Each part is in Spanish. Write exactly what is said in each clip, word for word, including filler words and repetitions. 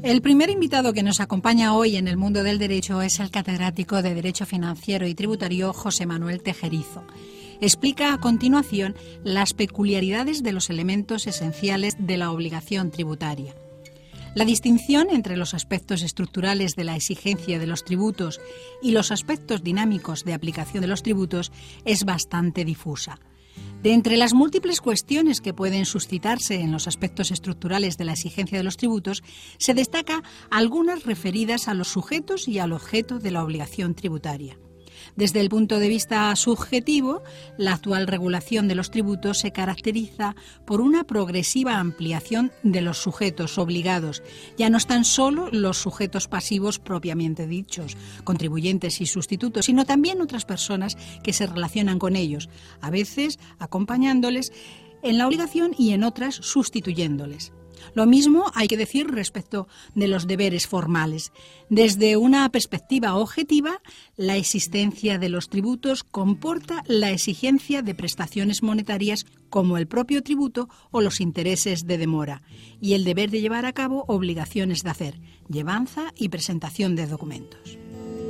El primer invitado que nos acompaña hoy en el mundo del derecho es el catedrático de Derecho Financiero y Tributario José Manuel Tejerizo. Explica a continuación las peculiaridades de los elementos esenciales de la obligación tributaria. La distinción entre los aspectos estructurales de la exigencia de los tributos y los aspectos dinámicos de aplicación de los tributos es bastante difusa. De entre las múltiples cuestiones que pueden suscitarse en los aspectos estructurales de la exigencia de los tributos, se destaca algunas referidas a los sujetos y al objeto de la obligación tributaria. Desde el punto de vista subjetivo, la actual regulación de los tributos se caracteriza por una progresiva ampliación de los sujetos obligados. Ya no están solo los sujetos pasivos propiamente dichos, contribuyentes y sustitutos, sino también otras personas que se relacionan con ellos, a veces acompañándoles en la obligación y en otras sustituyéndoles. Lo mismo hay que decir respecto de los deberes formales. Desde una perspectiva objetiva, la existencia de los tributos comporta la exigencia de prestaciones monetarias como el propio tributo o los intereses de demora, y el deber de llevar a cabo obligaciones de hacer, llevanza y presentación de documentos.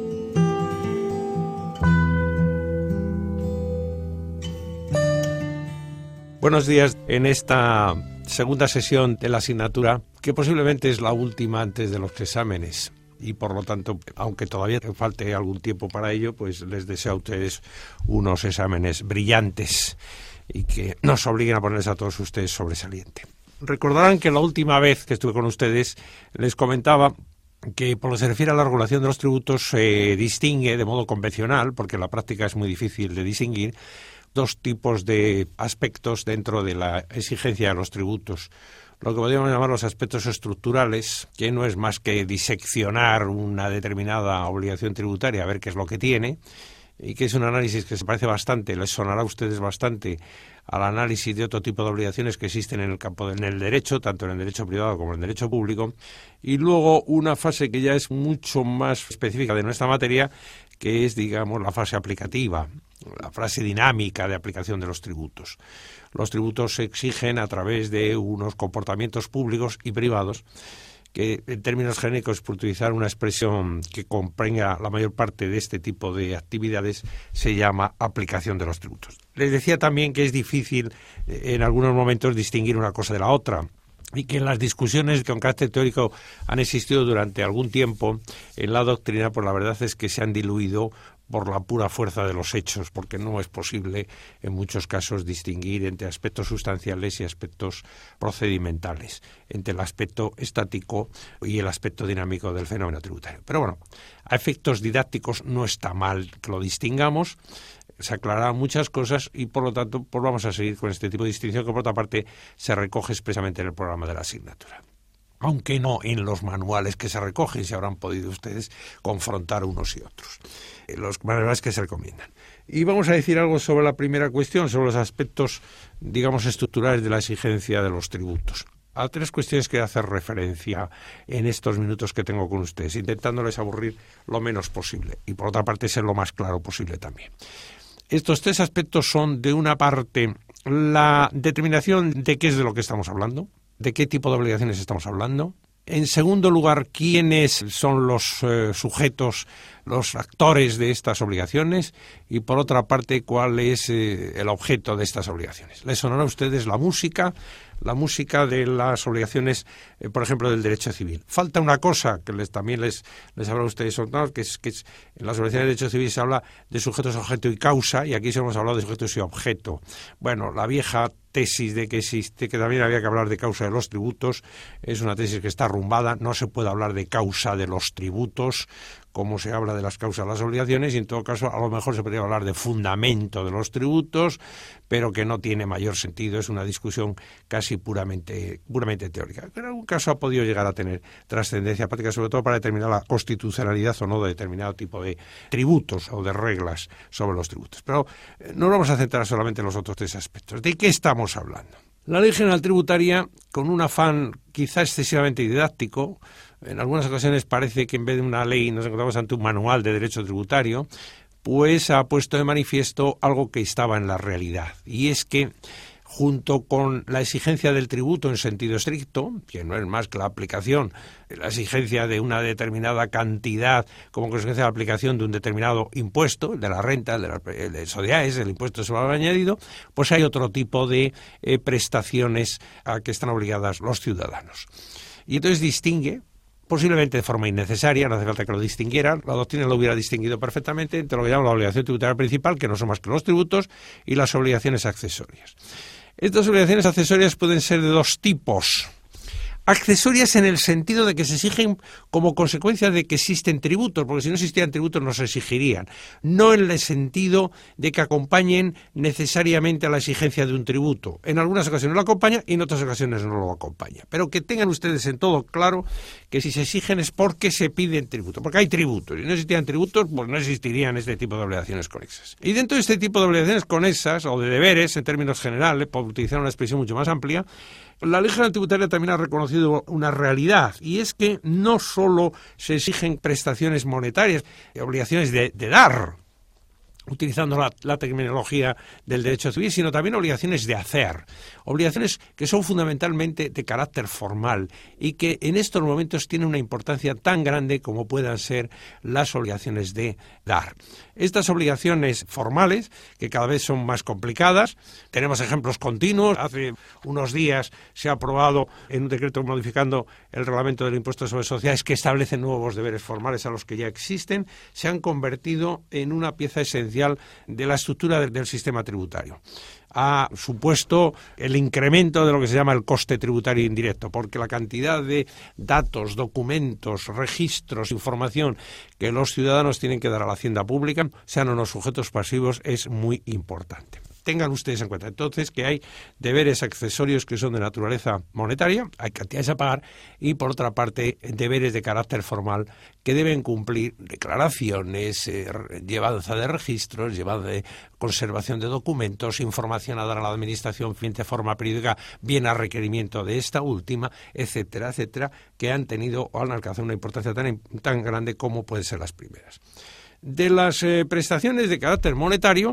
Buenos días. En esta segunda sesión de la asignatura, que posiblemente es la última antes de los exámenes, y por lo tanto, aunque todavía falte algún tiempo para ello, pues les deseo a ustedes unos exámenes brillantes y que nos obliguen a ponerles a todos ustedes sobresaliente. Recordarán que la última vez que estuve con ustedes les comentaba que por lo que se refiere a la regulación de los tributos se distingue de modo convencional, porque en la práctica es muy difícil de distinguir, dos tipos de aspectos dentro de la exigencia de los tributos. Lo que podríamos llamar los aspectos estructurales, que no es más que diseccionar una determinada obligación tributaria, a ver qué es lo que tiene, y que es un análisis que se parece bastante, les sonará a ustedes bastante al análisis de otro tipo de obligaciones que existen en el campo en el derecho, tanto en el derecho privado como en el derecho público, y luego una fase que ya es mucho más específica de nuestra materia, que es, digamos, la fase aplicativa, la fase dinámica de aplicación de los tributos. Los tributos se exigen a través de unos comportamientos públicos y privados que, en términos genéricos, por utilizar una expresión que comprenda la mayor parte de este tipo de actividades, se llama aplicación de los tributos. Les decía también que es difícil en algunos momentos distinguir una cosa de la otra, y que en las discusiones con carácter teórico han existido durante algún tiempo en la doctrina, pues la verdad es que se han diluido por la pura fuerza de los hechos, porque no es posible en muchos casos distinguir entre aspectos sustanciales y aspectos procedimentales, entre el aspecto estático y el aspecto dinámico del fenómeno tributario. Pero bueno, a efectos didácticos no está mal que lo distingamos, se aclaran muchas cosas y por lo tanto pues vamos a seguir con este tipo de distinción que por otra parte se recoge expresamente en el programa de la asignatura. Aunque no en los manuales que se recogen, si habrán podido ustedes confrontar unos y otros, los manuales que se recomiendan. Y vamos a decir algo sobre la primera cuestión, sobre los aspectos, digamos, estructurales de la exigencia de los tributos. A tres cuestiones que hacer referencia en estos minutos que tengo con ustedes, intentándoles aburrir lo menos posible y por otra parte ser lo más claro posible también. Estos tres aspectos son, de una parte, la determinación de qué es de lo que estamos hablando, de qué tipo de obligaciones estamos hablando. En segundo lugar, quiénes son los eh, sujetos, los actores de estas obligaciones. Y por otra parte, cuál es eh, el objeto de estas obligaciones. Les sonará a ustedes la música, la música de las obligaciones, eh, por ejemplo, del derecho civil. Falta una cosa que les, también les, les habrá a ustedes sonado, que es que es, en las obligaciones de derecho civil se habla de sujetos, objeto y causa, y aquí se hemos hablado de sujetos y objeto. Bueno, la vieja tesis de que existe, que también había que hablar de causa de los tributos, es una tesis que está arrumbada. No se puede hablar de causa de los tributos, como se habla de las causas de las obligaciones, y en todo caso a lo mejor se podría hablar de fundamento de los tributos, pero que no tiene mayor sentido, es una discusión casi puramente, puramente teórica. En algún caso ha podido llegar a tener trascendencia práctica, sobre todo para determinar la constitucionalidad o no de determinado tipo de tributos o de reglas sobre los tributos. Pero eh, no vamos a centrar solamente en los otros tres aspectos. ¿De qué estamos hablando? La Ley General Tributaria, con un afán quizá excesivamente didáctico, en algunas ocasiones parece que en vez de una ley nos encontramos ante un manual de derecho tributario, pues ha puesto de manifiesto algo que estaba en la realidad. Y es que junto con la exigencia del tributo en sentido estricto, que no es más que la aplicación, la exigencia de una determinada cantidad como consecuencia de la aplicación de un determinado impuesto, el de la renta, el de las de sociedades, el impuesto sobre valor añadido, pues hay otro tipo de eh, prestaciones a que están obligadas los ciudadanos. Y entonces distingue, posiblemente de forma innecesaria, no hace falta que lo distinguieran, la doctrina lo hubiera distinguido perfectamente entre lo que llaman la obligación tributaria principal, que no son más que los tributos, y las obligaciones accesorias. Estas obligaciones accesorias pueden ser de dos tipos. Accesorias en el sentido de que se exigen como consecuencia de que existen tributos, porque si no existieran tributos no se exigirían. No en el sentido de que acompañen necesariamente a la exigencia de un tributo. En algunas ocasiones lo acompaña y en otras ocasiones no lo acompaña. Pero que tengan ustedes en todo claro que si se exigen es porque se piden tributos, porque hay tributos. Si no existieran tributos, pues no existirían este tipo de obligaciones conexas. Y dentro de este tipo de obligaciones conexas, o de deberes en términos generales, por utilizar una expresión mucho más amplia, la Ley General Tributaria también ha reconocido una realidad, y es que no solo se exigen prestaciones monetarias, obligaciones de, de dar, utilizando la, la terminología del derecho civil, sino también obligaciones de hacer, obligaciones que son fundamentalmente de carácter formal y que en estos momentos tienen una importancia tan grande como puedan ser las obligaciones de dar. Estas obligaciones formales, que cada vez son más complicadas, tenemos ejemplos continuos. Hace unos días se ha aprobado en un decreto modificando el reglamento del impuesto sobre sociedades que establece nuevos deberes formales a los que ya existen, se han convertido en una pieza esencial de la estructura del, del sistema tributario. Ha supuesto el incremento de lo que se llama el coste tributario indirecto, porque la cantidad de datos, documentos, registros, información que los ciudadanos tienen que dar a la hacienda pública, sean o no sujetos pasivos, es muy importante. Tengan ustedes en cuenta entonces que hay deberes accesorios que son de naturaleza monetaria, hay cantidades a pagar, y por otra parte deberes de carácter formal que deben cumplir declaraciones, eh, llevanza de registros, llevanza de conservación de documentos, información a dar a la administración de forma periódica, bien a requerimiento de esta última, etcétera, etcétera, que han tenido o han alcanzado una importancia tan, tan grande como pueden ser las primeras. De las eh, prestaciones de carácter monetario,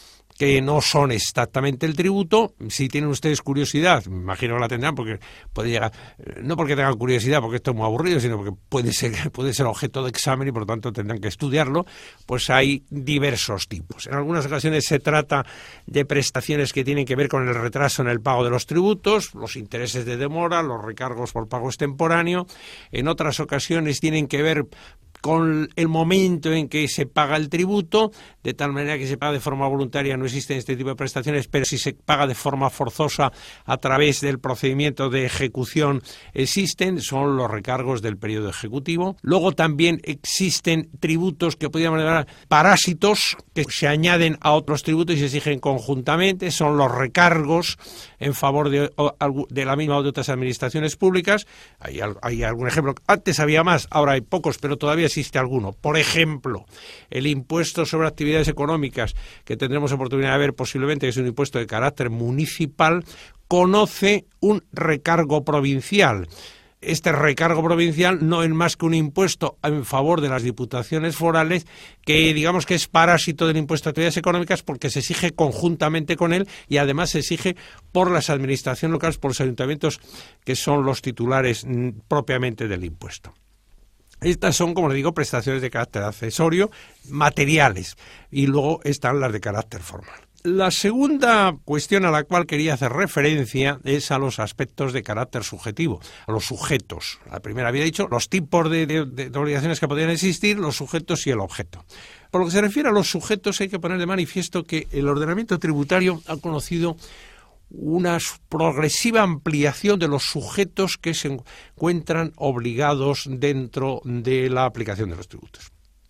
que no son exactamente el tributo, si tienen ustedes curiosidad, me imagino que la tendrán, porque puede llegar, no porque tengan curiosidad, porque esto es muy aburrido, sino porque puede ser, puede ser objeto de examen y por lo tanto tendrán que estudiarlo, pues hay diversos tipos. En algunas ocasiones se trata de prestaciones que tienen que ver con el retraso en el pago de los tributos, los intereses de demora, los recargos por pago extemporáneo. En otras ocasiones tienen que ver con el momento en que se paga el tributo, de tal manera que se paga de forma voluntaria, no existen este tipo de prestaciones, pero si se paga de forma forzosa a través del procedimiento de ejecución existen, son los recargos del periodo ejecutivo. Luego también existen tributos que podríamos llamar parásitos, que se añaden a otros tributos y se exigen conjuntamente, son los recargos en favor de, de la misma o de otras administraciones públicas. Hay, hay algún ejemplo, antes había más, ahora hay pocos, pero todavía existe alguno. Por ejemplo, el impuesto sobre actividades económicas, que tendremos oportunidad de ver posiblemente, que es un impuesto de carácter municipal, conoce un recargo provincial. Este recargo provincial no es más que un impuesto en favor de las diputaciones forales que digamos que es parásito del impuesto de actividades económicas porque se exige conjuntamente con él y además se exige por las administraciones locales, por los ayuntamientos que son los titulares propiamente del impuesto. Estas son, como le digo, prestaciones de carácter accesorio, materiales, y luego están las de carácter formal. La segunda cuestión a la cual quería hacer referencia es a los aspectos de carácter subjetivo, a los sujetos. La primera había dicho los tipos de, de, de obligaciones que podrían existir, los sujetos y el objeto. Por lo que se refiere a los sujetos, hay que poner de manifiesto que el ordenamiento tributario ha conocido una progresiva ampliación de los sujetos que se encuentran obligados dentro de la aplicación de los tributos.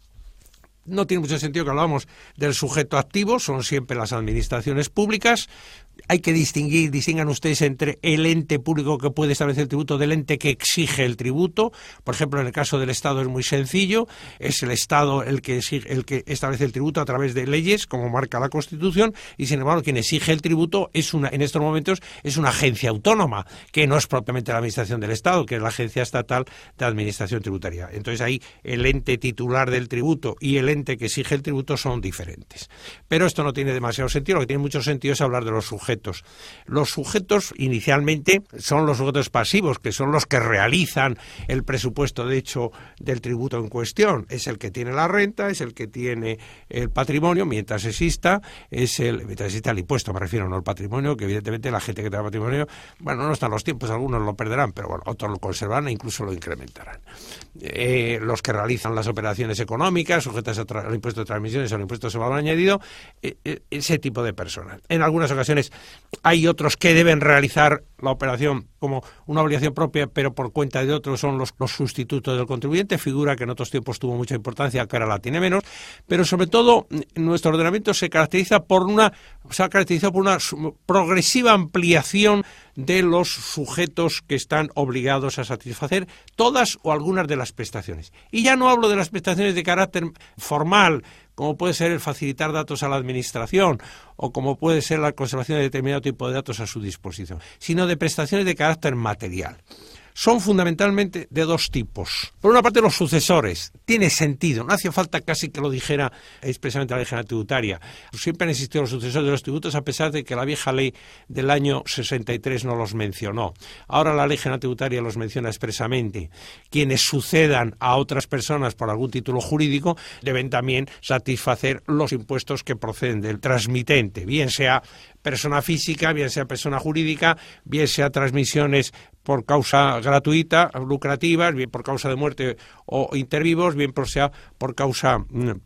No tiene mucho sentido que hablamos del sujeto activo, son siempre las administraciones públicas. Hay que distinguir, distingan ustedes entre el ente público que puede establecer el tributo del ente que exige el tributo. Por ejemplo, en el caso del Estado es muy sencillo, es el Estado el que exige, el que establece el tributo a través de leyes, como marca la Constitución, y sin embargo quien exige el tributo es una, en estos momentos es una agencia autónoma, que no es propiamente la administración del Estado, que es la Agencia Estatal de Administración Tributaria. Entonces ahí el ente titular del tributo y el ente que exige el tributo son diferentes. Pero esto no tiene demasiado sentido, lo que tiene mucho sentido es hablar de los sujetos sujetos. Los sujetos inicialmente son los sujetos pasivos, que son los que realizan el presupuesto de hecho del tributo en cuestión. Es el que tiene la renta, es el que tiene el patrimonio, mientras exista, es el, mientras exista el impuesto, me refiero, no el patrimonio, que evidentemente la gente que tenga patrimonio, bueno, no están los tiempos, algunos lo perderán, pero bueno, otros lo conservarán e incluso lo incrementarán. Eh, los que realizan las operaciones económicas, sujetas al impuesto de transmisiones o al impuesto sobre valor añadido, eh, eh, ese tipo de personas. En algunas ocasiones hay otros que deben realizar la operación como una obligación propia, pero por cuenta de otros, son los, los sustitutos del contribuyente, figura que en otros tiempos tuvo mucha importancia, que ahora la tiene menos, pero sobre todo nuestro ordenamiento se caracteriza por una, se ha caracterizado por una progresiva ampliación de los sujetos que están obligados a satisfacer todas o algunas de las prestaciones. Y ya no hablo de las prestaciones de carácter formal, como puede ser el facilitar datos a la administración o como puede ser la conservación de determinado tipo de datos a su disposición, sino de prestaciones de carácter material. Son fundamentalmente de dos tipos. Por una parte, los sucesores. Tiene sentido, no hacía falta casi que lo dijera expresamente la ley general tributaria. Siempre han existido los sucesores de los tributos, a pesar de que la vieja ley del año sesenta y tres no los mencionó. Ahora la ley general tributaria los menciona expresamente. Quienes sucedan a otras personas por algún título jurídico deben también satisfacer los impuestos que proceden del transmitente, bien sea persona física, bien sea persona jurídica, bien sea transmisiones por causa gratuita, lucrativas, bien por causa de muerte o intervivos, bien por sea por causa...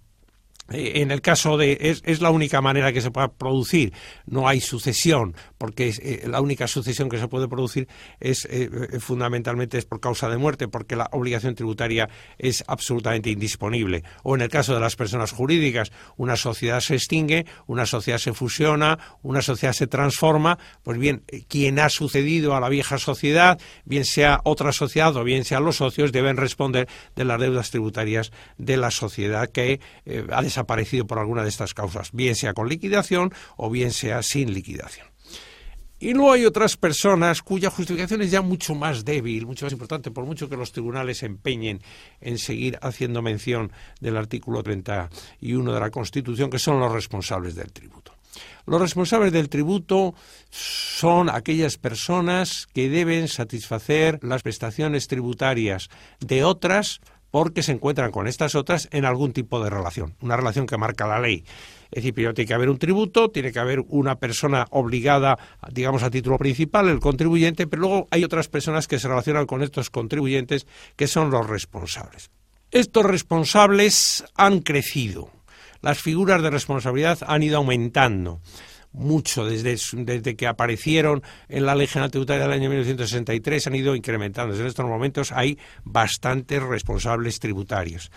En el caso de... Es, es la única manera que se pueda producir, no hay sucesión, porque es, eh, la única sucesión que se puede producir es eh, fundamentalmente es por causa de muerte, porque la obligación tributaria es absolutamente indisponible. O en el caso de las personas jurídicas, una sociedad se extingue, una sociedad se fusiona, una sociedad se transforma, pues bien, quien ha sucedido a la vieja sociedad, bien sea otra sociedad o bien sean los socios, deben responder de las deudas tributarias de la sociedad que eh, ha desaparecido desaparecido por alguna de estas causas, bien sea con liquidación o bien sea sin liquidación. Y luego hay otras personas cuya justificación es ya mucho más débil, mucho más importante, por mucho que los tribunales se empeñen en seguir haciendo mención del artículo treinta y uno de la Constitución, que son los responsables del tributo. Los responsables del tributo son aquellas personas que deben satisfacer las prestaciones tributarias de otras porque se encuentran con estas otras en algún tipo de relación, una relación que marca la ley. Es decir, primero tiene que haber un tributo, tiene que haber una persona obligada, digamos, a título principal, el contribuyente, pero luego hay otras personas que se relacionan con estos contribuyentes, que son los responsables. Estos responsables han crecido, las figuras de responsabilidad han ido aumentando mucho desde, desde que aparecieron en la Ley General Tributaria del año mil novecientos sesenta y tres, han ido incrementando. En estos momentos hay bastantes responsables tributarios.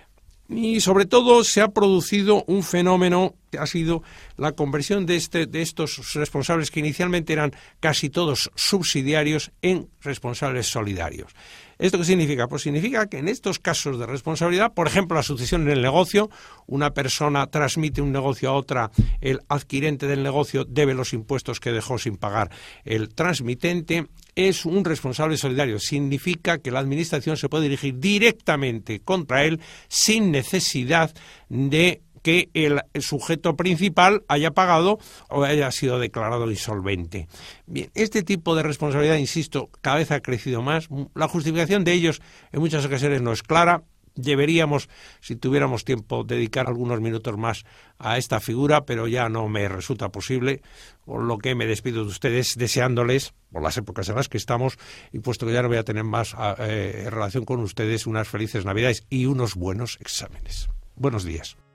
Y sobre todo se ha producido un fenómeno que ha sido la conversión de, este, de estos responsables, que inicialmente eran casi todos subsidiarios, en responsables solidarios. ¿Esto qué significa? Pues significa que en estos casos de responsabilidad, por ejemplo, la sucesión en el negocio, una persona transmite un negocio a otra, el adquirente del negocio debe los impuestos que dejó sin pagar el transmitente, es un responsable solidario. Significa que la administración se puede dirigir directamente contra él sin necesidad de que el sujeto principal haya pagado o haya sido declarado insolvente. Bien, este tipo de responsabilidad, insisto, cada vez ha crecido más. La justificación de ellos en muchas ocasiones no es clara. Deberíamos, si tuviéramos tiempo, dedicar algunos minutos más a esta figura, pero ya no me resulta posible, por lo que me despido de ustedes deseándoles, por las épocas en las que estamos, y puesto que ya no voy a tener más eh, relación con ustedes, unas felices Navidades y unos buenos exámenes. Buenos días.